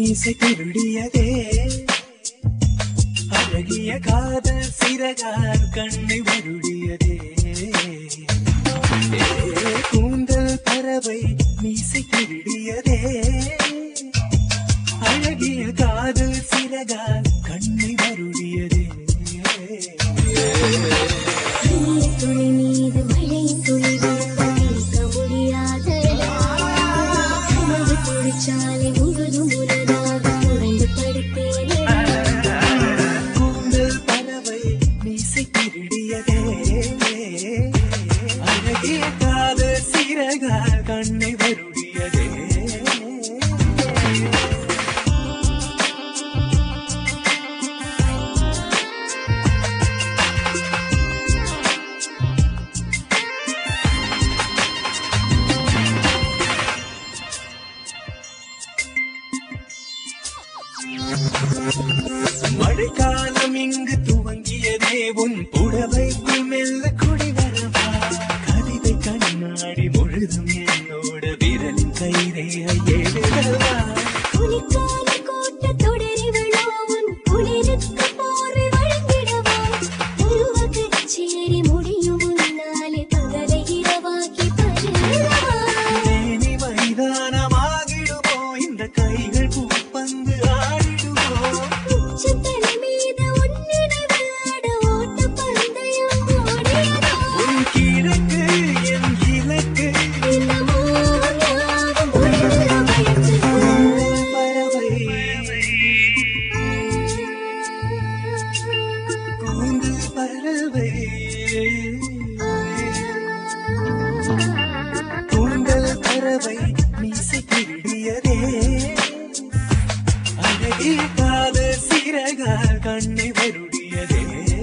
மீசை திருடியதே அழகிய காதல் சிறகால் கண்ணை வருடியதே கூந்தல் பறவை மீசை திருடியதே அழகிய காதல் சிறகால் கண்ணை வருடியதே துளி மீது மழை துளிகள் முடியாத சாலை முழுதும் உலகாக உறைந்து படுத்தேனே கூந்தல் பறவை மீசை திருடியதே அழகிய காதல் சிறகால் கண்ணை வருடியதே மழைக்காலம் இங்கு துவங்கியதே உன் புடவைக்குள் மெல்ல குடிவரவா கவிதை கண்ணாடி முழுதும் என்னோட விரலின் கைரே எழுதவா குளிக்கால கோட்ட தொடரிவளோ உன் குளிருக்கு போர்வை வழங்கிடவா உருவ கச்சேரி முடியும் முன்னாலே பகலை இரவாக்கி பருவா தேனி மைதானமாகிடுமோ இந்த கைகள் பூப்பந்து ஆடிடுமோ உச்சத்தலை மீது உன்னிடவில்லாட ஓட்ட பந்தயம் ஓடியதா உன் கிழக்கு என் இலக்கு இந்த மோகம் யாவும் உடைந்த வயிற்று பறவை கூந்தல் பறவை கூந்தல் பறவை மீசை திருடியதே அழகிய காதல் சிறகால் கண்ணை வருடியதே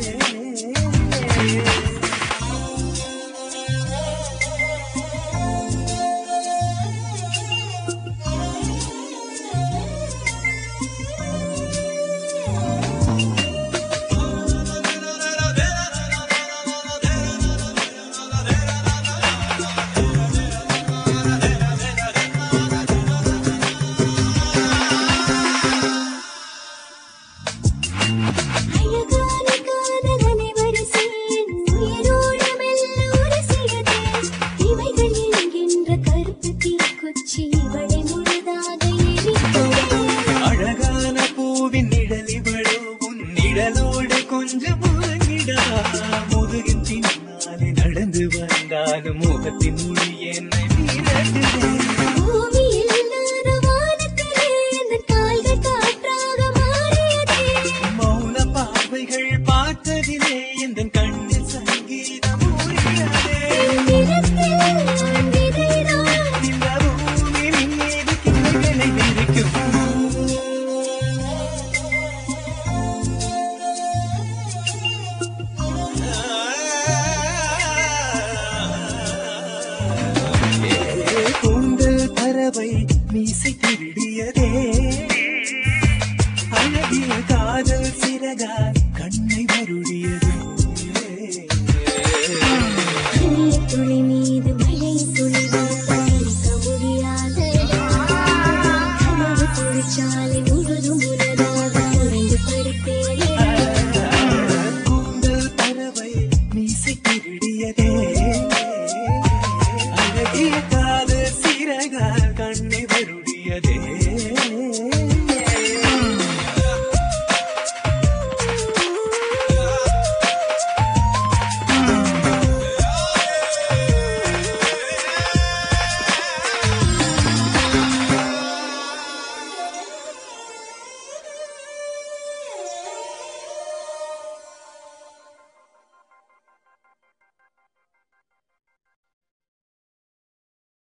அழகான காதலனை வரிசை என் உயிரோடு மெல்ல உரசியதே இவைகள் என்கின்ற கருப்பு தீக்குச்சி இவளை முழுதாக எரித்ததே அழகான பூவின் நிழலிவளோ உன் நிழலோடு கொஞ்சம் முழங்கிடா முதுகின் பின்னாலே நடந்து வந்தாலும் முகத்தின் மொழி என்னை விரட்டுதே பூமியில் இல்லாத வானத்திலே இந்த கால்கள் காற்றாக மாறியதே மௌன பார்வைகள் பார்த்ததிலே எந்த கண்ணில் சங்கீதம் ஊறியதே நிலத்தில் நான் விதைதான் இந்த பூமி மீது கிளைகளை விரிக்கும் கூந்தல் பறவை மீசை திரு